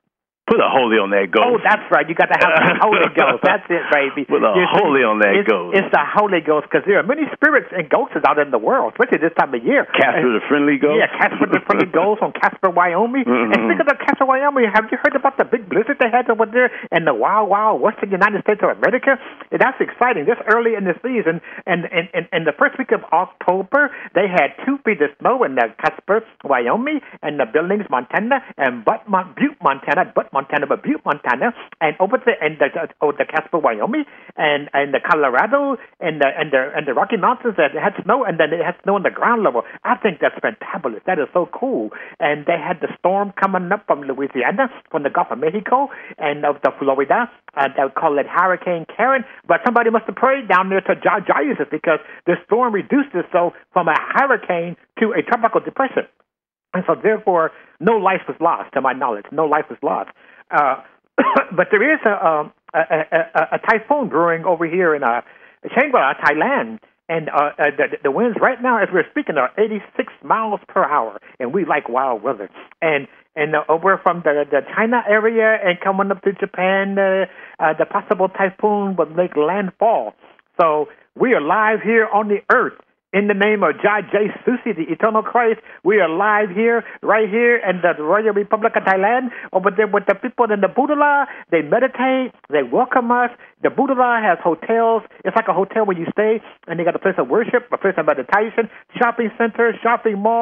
Put a holy on that ghost. Oh, that's right. You got to have the Holy Ghost. That's it, baby. Put a you holy on that it's, ghost. It's the Holy Ghost because there are many spirits and ghosts out in the world, especially this time of year. Casper and, the Friendly Ghost? Yeah, Casper the Friendly Ghost on Casper, Wyoming. Mm-hmm. And speaking of Casper, Wyoming, have you heard about the big blizzard they had over there in the wild, wild western United States of America? And that's exciting. This early in the season, and in and, and the first week of October, they had two feet of snow in the Casper, Wyoming, and the Billings, Montana, and Butte, Butte Montana, Butte, Montana, but Butte, Montana. Montana, and over the and the oh, the Casper, Wyoming, and and the Colorado, and the and the and the Rocky Mountains that had snow, and then it had snow on the ground level. I think that's fantabulous. That is so cool. And they had the storm coming up from Louisiana, from the Gulf of Mexico, and of the Florida. Uh, they call it Hurricane Karen. But somebody must have prayed down there to Jesus because the storm reduced it so from a hurricane to a tropical depression, and so therefore no life was lost, to my knowledge. No life was lost. Uh, But there is a, um, a, a, a typhoon brewing over here in uh, Chiang Mai, Thailand, and uh, uh, the, the winds right now, as we're speaking, are eighty-six miles per hour, and we like wild weather. And and uh, over from the, the China area and coming up to Japan, uh, uh, the possible typhoon would make landfall. So we are live here on the earth. In the name of Jah Jesus, the eternal Christ, we are live here, right here in the Royal Republic of Thailand. Over there with the people in the Budala, they meditate, they welcome us. The Budala has hotels. It's like a hotel where you stay, and they got a place of worship, a place of meditation, shopping center, shopping mall,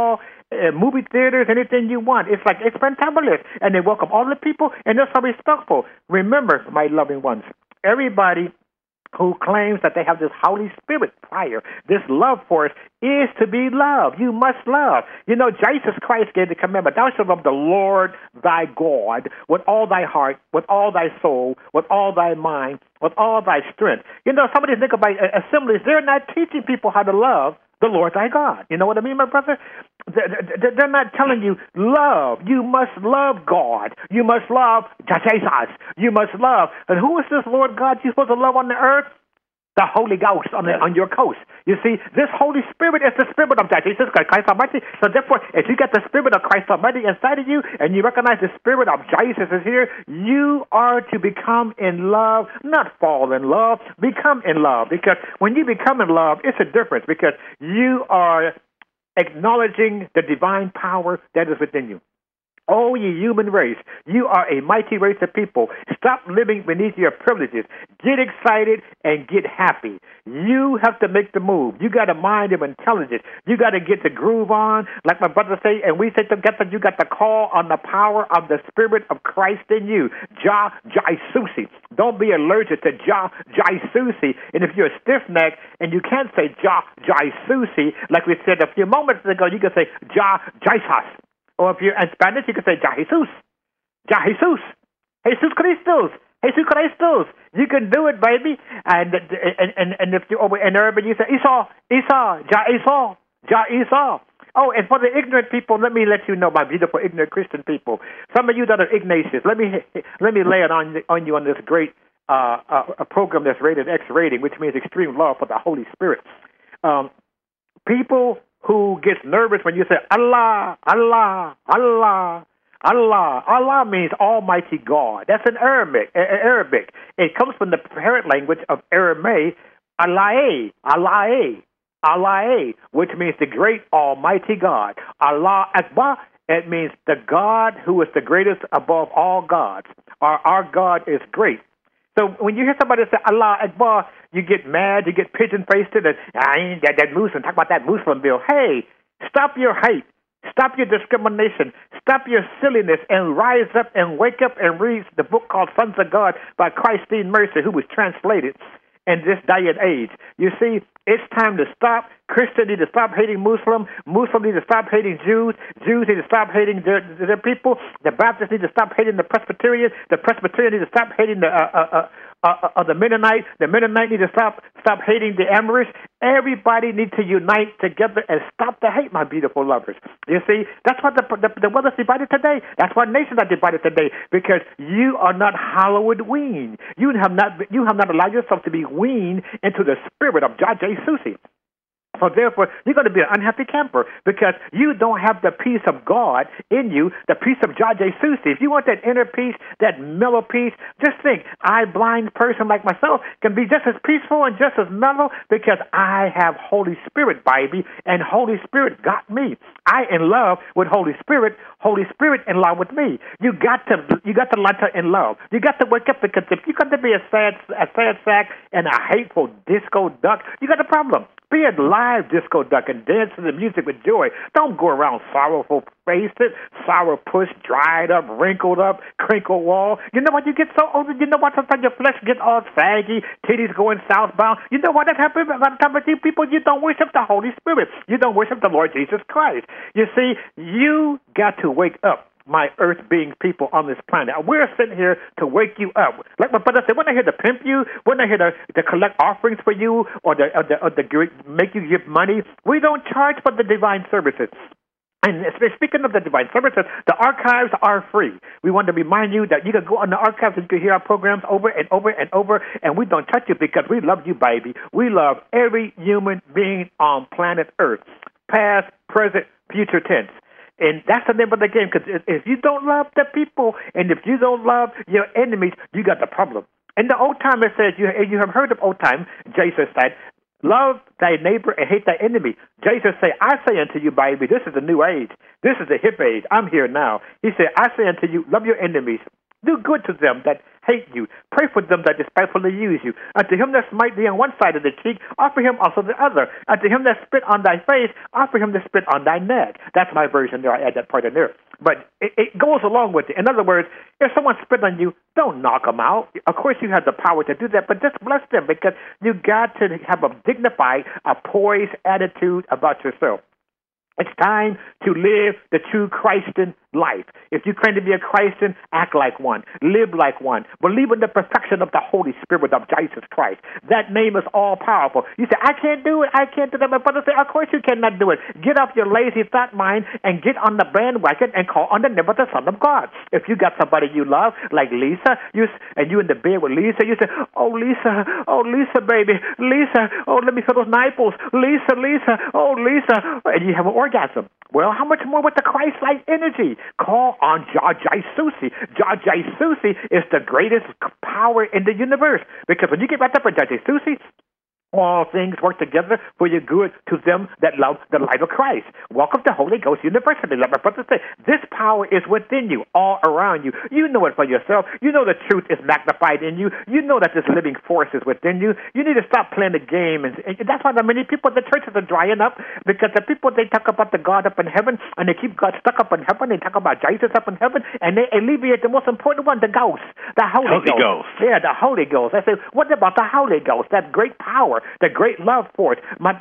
uh, movie theaters, anything you want. It's like, it's fantabulous. And they welcome all the people, and they're so respectful. Remember, my loving ones, everybody who claims that they have this Holy Spirit fire, this love for us, is to be loved. You must love. You know, Jesus Christ gave the commandment, thou shalt love the Lord thy God with all thy heart, with all thy soul, with all thy mind, with all thy strength. You know, somebody think about assemblies, they're not teaching people how to love the Lord thy God. You know what I mean, my brother? They're not telling you, love. You must love God. You must love Jesus. You must love. And who is this Lord God you're supposed to love on the earth? The Holy Ghost on, the, on your coast. You see, this Holy Spirit is the Spirit of Jesus Christ Almighty. So therefore, if you get the Spirit of Christ Almighty inside of you and you recognize the Spirit of Jesus is here, you are to become in love, not fall in love, become in love. Because when you become in love, it's a difference because you are acknowledging the divine power that is within you. Oh, ye human race, you are a mighty race of people. Stop living beneath your privileges. Get excited and get happy. You have to make the move. You got a mind of intelligence. You got to get the groove on, like my brother say, and we say together, you got to call on the power of the Spirit of Christ in you. Jah Jaisusi. Don't be allergic to Jah Jaisusi. And if you're a stiff-neck and you can't say Jah Jaisusi, like we said a few moments ago, you can say Jah Jesus. Or if you're in Spanish, you can say, Ja Jesus, Ja Jesus, Jesus Christos, Jesus Christos. You can do it, baby. And and and, and if you're over in Arabic, you say, Esau, Esau, Ja Esau, Ja Esau. Oh, and for the ignorant people, let me let you know, my beautiful ignorant Christian people. Some of you that are Ignatius, let me let me lay it on on you on this great uh, uh, a program that's rated X rating, which means extreme love for the Holy Spirit. Um, people who gets nervous when you say Allah, Allah, Allah, Allah. Allah means Almighty God. That's in Arabic. Arabic. It comes from the parent language of Aramaic, Allah, Allah, Allah, which means the great Almighty God. Allah Akbar, it means the God who is the greatest above all gods. Our, our God is great. So when you hear somebody say Allah Akbar, you get mad, you get pigeon-faced, and I ain't that, that Muslim, talk about that Muslim bill. Hey, stop your hate, stop your discrimination, stop your silliness, and rise up and wake up and read the book called Sons of God by Christine Mercer, who was translated in this day and age. You see, it's time to stop. Christians need to stop hating Muslim. Muslims need to stop hating Jews. Jews need to stop hating their, their people. The Baptists need to stop hating the Presbyterians. The Presbyterians need to stop hating the uh, uh, uh, uh, uh, the Mennonites. The Mennonites need to stop stop hating the Amorites. Everybody needs to unite together and stop the hate, my beautiful lovers. You see, that's why the, the, the world is divided today. That's why nations are divided today, because you are not Hollywood weaned. You have not you have not allowed yourself to be weaned into the spirit of Jah Jesus. So therefore, you're going to be an unhappy camper because you don't have the peace of God in you, the peace of Jah Jesus. If you want that inner peace, that mellow peace, just think, I, blind person like myself, can be just as peaceful and just as mellow because I have Holy Spirit, baby, and Holy Spirit got me. I in love with Holy Spirit, Holy Spirit in love with me. You got to, you got to let her in love. You got to wake up, because if you got to be a sad, a sad sack and a hateful disco duck, you got a problem. Be a live disco duck and dance to the music with joy. Don't go around sorrowful faced, sour puss, dried up, wrinkled up, crinkled wall. You know what? You get so old, you know what? Sometimes your flesh gets all saggy, titties going southbound. You know what? That happens a lot of times with you people. You don't worship the Holy Spirit. You don't worship the Lord Jesus Christ. You see, you got to wake up, my earth-being people on this planet. We're sitting here to wake you up. Like my brother said, we're not here to pimp you. We're not here to, to collect offerings for you or, the, or, the, or the, make you give money. We don't charge for the divine services. And speaking of the divine services, the archives are free. We want to remind you that you can go on the archives and you can hear our programs over and over and over, and we don't touch you because we love you, baby. We love every human being on planet Earth, past, present, future tense. And that's the name of the game, because if you don't love the people and if you don't love your enemies, you got the problem. In the old time, it says, you, you have heard of old time, Jesus said, love thy neighbor and hate thy enemy. Jesus said, I say unto you, baby, this is the new age. This is the hip age. I'm here now. He said, I say unto you, love your enemies. Do good to them that hate you. Pray for them that despitefully use you. Unto him that smite thee on one side of the cheek, offer him also the other. Unto him that spit on thy face, offer him the spit on thy neck. That's my version there. I add that part in there. But it, it goes along with it. In other words, if someone spit on you, don't knock them out. Of course, you have the power to do that, but just bless them because you got to have a dignified, a poised attitude about yourself. It's time to live the true Christian life. If you claim to be a Christian, act like one. Live like one. Believe in the perfection of the Holy Spirit of Jesus Christ. That name is all-powerful. You say, I can't do it. I can't do that. My brother say, of course you cannot do it. Get off your lazy, fat mind and get on the bandwagon and call on the name of the Son of God. If you got somebody you love, like Lisa, you and you in the bed with Lisa, you say, oh, Lisa, oh, Lisa, baby, Lisa, oh, let me feel those nipples. Lisa, Lisa, oh, Lisa. And you have an orgasm. Well, how much more with the Christ-like energy? Call on Jai Susi. Jai Susi is the greatest power in the universe. Because when you get wrapped up in Jai Susi, all things work together for your good to them that love the light of Christ. Welcome to Holy Ghost University. Let my brother say, this power is within you, all around you. You know it for yourself. You know the truth is magnified in you. You know that this living force is within you. You need to stop playing the game. And, and that's why the many people, the churches are drying up, because the people, they talk about the God up in heaven, and they keep God stuck up in heaven. They talk about Jesus up in heaven, and they alleviate the most important one, the Ghost, the Holy, Holy Ghost. Ghost. Yeah, the Holy Ghost. I say, what about the Holy Ghost, that great power, the great love force,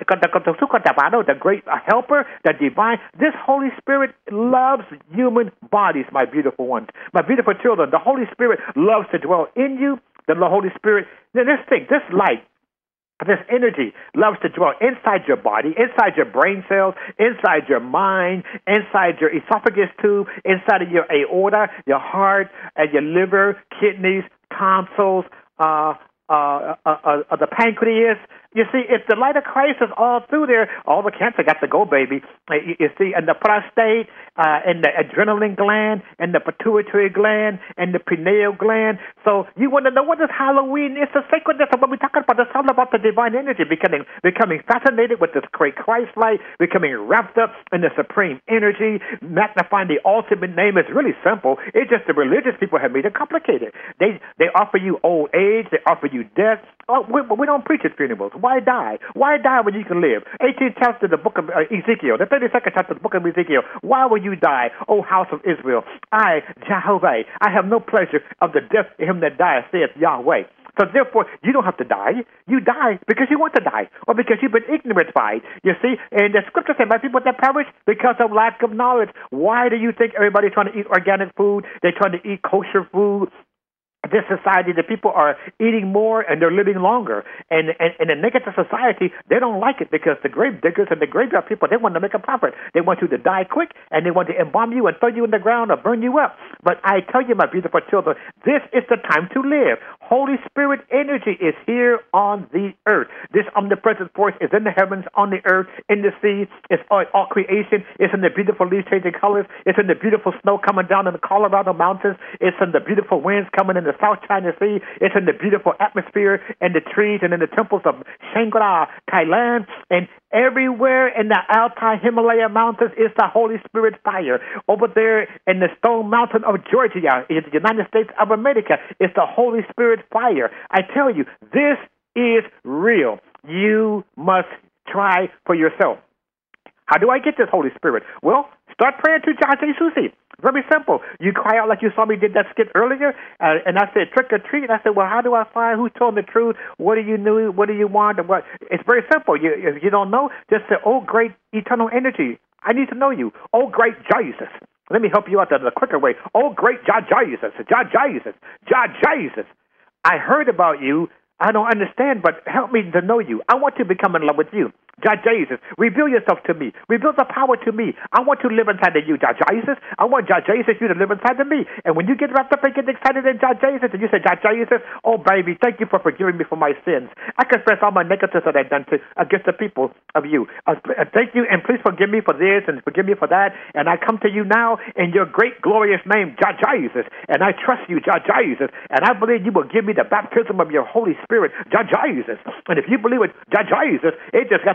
the great helper, the divine? This Holy Spirit loves human bodies, my beautiful ones, my beautiful children. The Holy Spirit loves to dwell in you. The Holy Spirit, then this thing, this light, this energy loves to dwell inside your body, inside your brain cells, inside your mind, inside your esophagus tube, inside of your aorta, your heart, and your liver, kidneys, tonsils, uh, uh, uh, uh, uh, the pancreas. You see, if the light of Christ is all through there, all the cancer got to go, baby. You, you see, and the prostate, uh, and the adrenaline gland, and the pituitary gland, and the pineal gland. So you want to know, what is Halloween? It's the sacredness of what we're talking about. It's all about the divine energy, becoming becoming fascinated with this great Christ light, becoming wrapped up in the supreme energy, magnifying the ultimate name. It's really simple. It's just the religious people have made it complicated. They they offer you old age. They offer you death. Oh, we, we don't preach at funerals. Why die? Why die when you can live? eighteenth chapter of the book of uh, Ezekiel, the thirty-second chapter of the book of Ezekiel. Why will you die, O house of Israel? I, Jehovah, I have no pleasure of the death of him that dieth, saith Yahweh. So therefore, you don't have to die. You die because you want to die, or because you've been ignorant by it. You see, and the scripture says, my people that perish because of lack of knowledge. Why do you think everybody's trying to eat organic food? They're trying to eat kosher food. This society, the people are eating more and they're living longer. And, and, and in a negative society, they don't like it because the grave diggers and the graveyard people, they want to make a profit. They want you to die quick, and they want to embalm you and throw you in the ground or burn you up. But I tell you, my beautiful children, this is the time to live. Holy Spirit energy is here on the earth. This omnipresent force is in the heavens, on the earth, in the sea. It's all, all creation. It's in the beautiful leaves changing colors. It's in the beautiful snow coming down in the Colorado mountains. It's in the beautiful winds coming in the South China Sea. It's in the beautiful atmosphere and the trees and in the temples of Shangri-La, Thailand, and everywhere in the Altai Himalaya mountains is the Holy Spirit fire. Over there in the Stone Mountain of Georgia, in the United States of America, is the Holy Spirit fire. I tell you, this is real. You must try for yourself. How do I get this Holy Spirit? Well, start praying to Jai Susi. Very simple. You cry out like you saw me did that skit earlier, uh, and I said trick or treat. I said, well, how do I find who's telling the truth? What do you know? What do you want? And what? It's very simple. You, if you don't know, just say, oh, great eternal energy, I need to know you. Oh, great Jesus. Let me help you out the, the quicker way. Oh, great Jah Jesus, Jah Jesus, Jah Jesus. I heard about you. I don't understand, but help me to know you. I want to become in love with you. Jah Jesus, reveal yourself to me. Reveal the power to me. I want to live inside of you, Jah Jesus. I want Jah Jesus, you to live inside of me. And when you get wrapped up and get excited in Jah Jesus, and you say, Jah Jesus, oh, baby, thank you for forgiving me for my sins. I confess all my negatives that I've done to, against the people of you. Uh, thank you, and please forgive me for this and forgive me for that. And I come to you now in your great, glorious name, Jah Jesus. And I trust you, Jah Jesus. And I believe you will give me the baptism of your Holy Spirit, Jah Jesus. And if you believe it, Jah Jesus, it just got to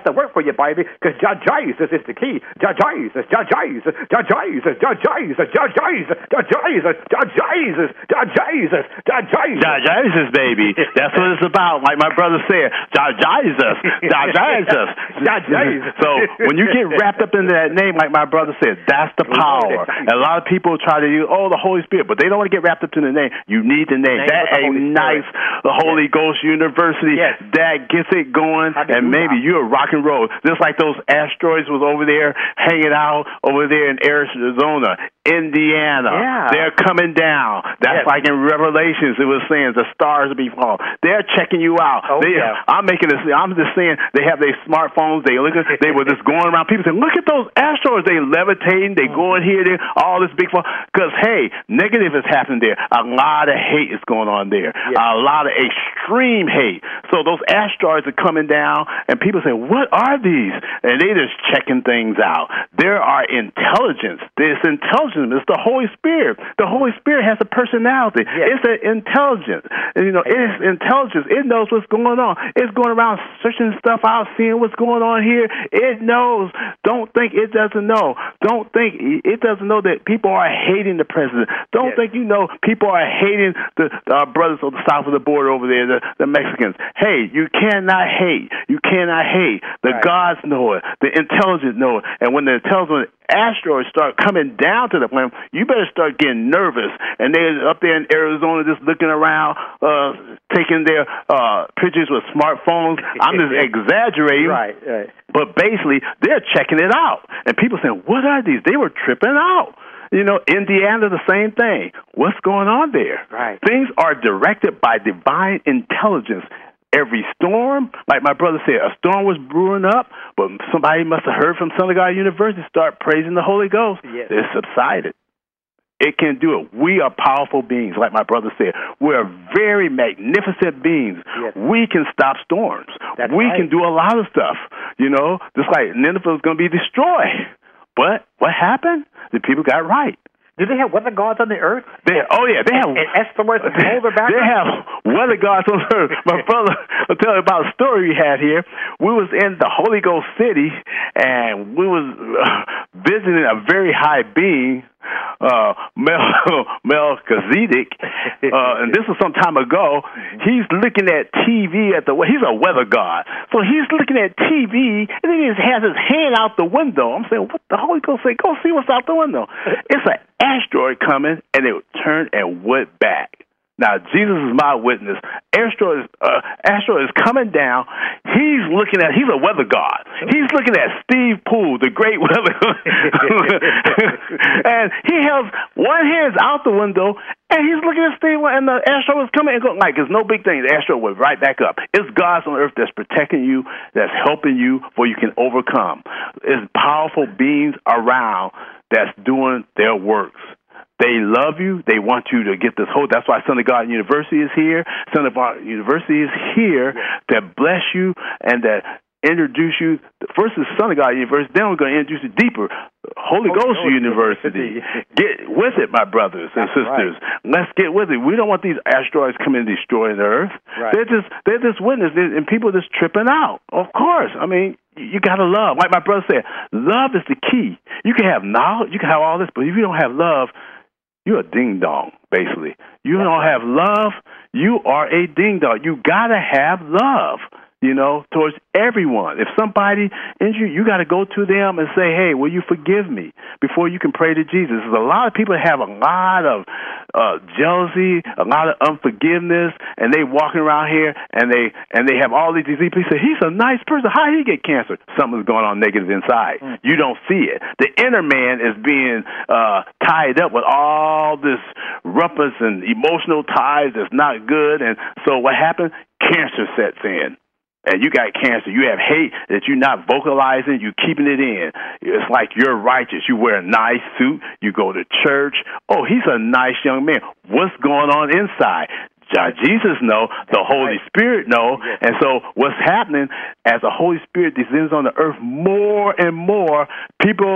to work for you, baby, because Jesus is the key. Jesus, Jesus, Jesus, Jesus, Jesus, Jesus, Jesus, Jesus, Jesus. Jesus, baby. That's what it's about. Like my brother said, Jesus, Jesus, Jesus. So when you get wrapped up into that name, like my brother said, that's the power. And a lot of people try to use, oh, the Holy Spirit, but they don't want to get wrapped up in the name. You need the name. name that ignites the Holy yes. Ghost University. Yes. That gets it going, and maybe you're rock and roll. Just like those asteroids was over there hanging out over there in Arizona, Indiana. Yeah. They're coming down. That's yes. like in Revelations, it was saying the stars will be falling. They're checking you out. Oh, they, yeah. I'm making this. I'm just saying they have their smartphones. They look. At, they were just going around. People say, look at those asteroids. They levitating. They going here, there. All this big fall. Because hey, negative is happening there. A lot of hate is going on there. Yes. A lot of extreme hate. So those asteroids are coming down, and people say, what are these? And they just checking things out. There are intelligence. There's intelligence. It's the Holy Spirit. The Holy Spirit has a personality. Yes. It's an intelligence. And, you know, it's intelligence. It knows what's going on. It's going around searching stuff out, seeing what's going on here. It knows. Don't think it doesn't know. Don't think it doesn't know that people are hating the president. Don't yes. think you know people are hating the our brothers on the south of the border over there, the, the Mexicans. Hey, you cannot hate. You cannot hate. The right. gods know it. The intelligent know it. And when the intelligent asteroids start coming down to the planet, you better start getting nervous. And they're up there in Arizona just looking around, uh, taking their uh, pictures with smartphones. I'm just exaggerating. Right, right. But basically, they're checking it out. And people saying, what are these? They were tripping out. You know, Indiana, the same thing. What's going on there? Right. Things are directed by divine intelligence. Every storm, like my brother said, a storm was brewing up, but somebody must have heard from Son of God University, start praising the Holy Ghost. Yes. It subsided. It can do it. We are powerful beings, like my brother said. We're very magnificent beings. Yes. We can stop storms. That's we right. can do a lot of stuff. You know, just like Nineveh was going to be destroyed. But what happened? The people got right. Do they have weather gods on the earth? They, oh, yeah. They have and asteroids and polar back. They have weather gods on earth. My brother will tell you about a story we had here. We was in the Holy Ghost city, and we was uh, visiting a very high being, uh, Mel, Melchizedek, uh, and this was some time ago. He's looking at T V at the, he's a weather god. So he's looking at T V, and then he has his hand out the window. I'm saying, what the Holy Ghost say? Go see what's out the window. It's an asteroid coming, and it turned and went back. Now, Jesus is my witness. Asteroid is, uh, asteroid is coming down. He's looking at, he's a weather god. He's looking at Steve Poole, the great weather god. And he has one hand out the window, and he's looking at Steve, and the asteroid is coming and going, like, it's no big thing. The asteroid went right back up. It's God on earth that's protecting you, that's helping you, for you can overcome. It's powerful beings around that's doing their works. They love you. They want you to get this whole. That's why Son of God University is here. Son of God University is here to bless you and to introduce you. First is Son of God University. Then we're going to introduce you deeper. Holy, Holy Ghost, Ghost University. Get with it, my brothers and That's sisters. Right. Let's get with it. We don't want these asteroids coming and destroying the earth. Right. They're just they're just witness, and people just tripping out. Of course. I mean, you got to love. Like my brother said, love is the key. You can have knowledge, you can have all this, but if you don't have love, you're a ding-dong, basically. You That's don't right. have love, you are a ding-dong. You got to have love, you know, towards everyone. If somebody injures you, you got to go to them and say, hey, will you forgive me, before you can pray to Jesus. There's a lot of people that have a lot of uh, jealousy, a lot of unforgiveness, and they walking around here, and they and they have all these diseases. People say, he's a nice person. How did he get cancer? Something's going on negative inside. Mm. You don't see it. The inner man is being uh, tied up with all this rumpus and emotional ties that's not good, and so what happens? Cancer sets in. And you got cancer. You have hate that you're not vocalizing. You're keeping it in. It's like you're righteous. You wear a nice suit. You go to church. Oh, he's a nice young man. What's going on inside? Jesus know, the Holy Spirit know, and so what's happening as the Holy Spirit descends on the earth more and more, people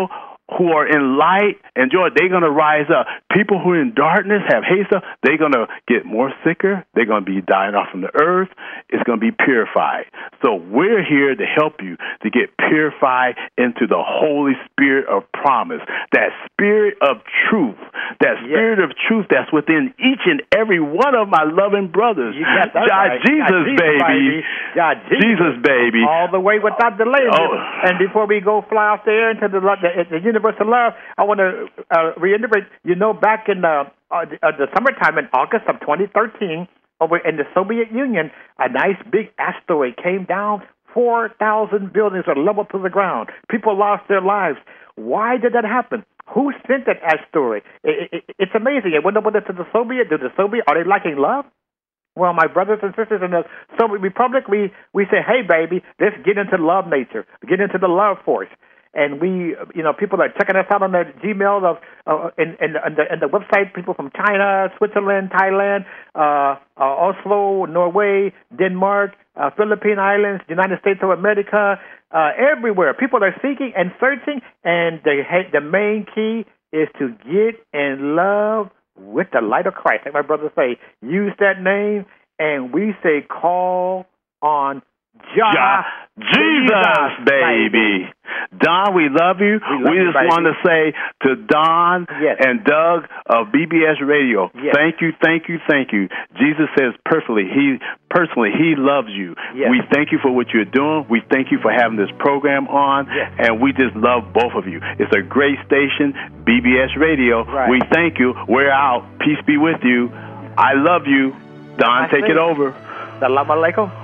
who are in light and joy, they're going to rise up. People who are in darkness, have hate stuff, they're going to get more sicker. They're going to be dying off from the earth. It's going to be purified. So we're here to help you to get purified into the Holy Spirit of promise, that spirit of truth, that spirit yes. of truth that's within each and every one of my loving brothers. You got that God, right. Jesus, God, Jesus, baby. baby. God, Jesus. Jesus, baby. All the way without delay. Oh. And before we go fly off there into the, the, the universe of love, I want to uh, reiterate, you know, back in the, uh, the, uh, the summertime in August of twenty thirteen, over in the Soviet Union, a nice big asteroid came down. four thousand buildings are leveled to the ground. People lost their lives. Why did that happen? Who sent that asteroid? It, it, it's amazing. It went over to the Soviet. Did the Soviet, are they lacking love? Well, my brothers and sisters in the Soviet Republic, we, we say, hey, baby, let's get into love nature, get into the love force. And we, you know, people are checking us out on the Gmail of, uh, in, in, in, the, in the website, people from China, Switzerland, Thailand, uh, uh, Oslo, Norway, Denmark, uh, Philippine Islands, United States of America, uh, everywhere. People are seeking and searching, and the, the main key is to get in love with the light of Christ. Like my brothers say, use that name, and we say call on Jah, Jah Jesus, baby. Don, we love you. We, love we just you, want to say to Don yes. and Doug of B B S Radio, yes. thank you, thank you, thank you. Jesus says personally, he personally, he loves you. Yes. We thank you for what you're doing. We thank you for having this program on, yes. and we just love both of you. It's a great station, B B S Radio. Right. We thank you. We're out. Peace be with you. I love you. Don, take it over. Salam alaikum.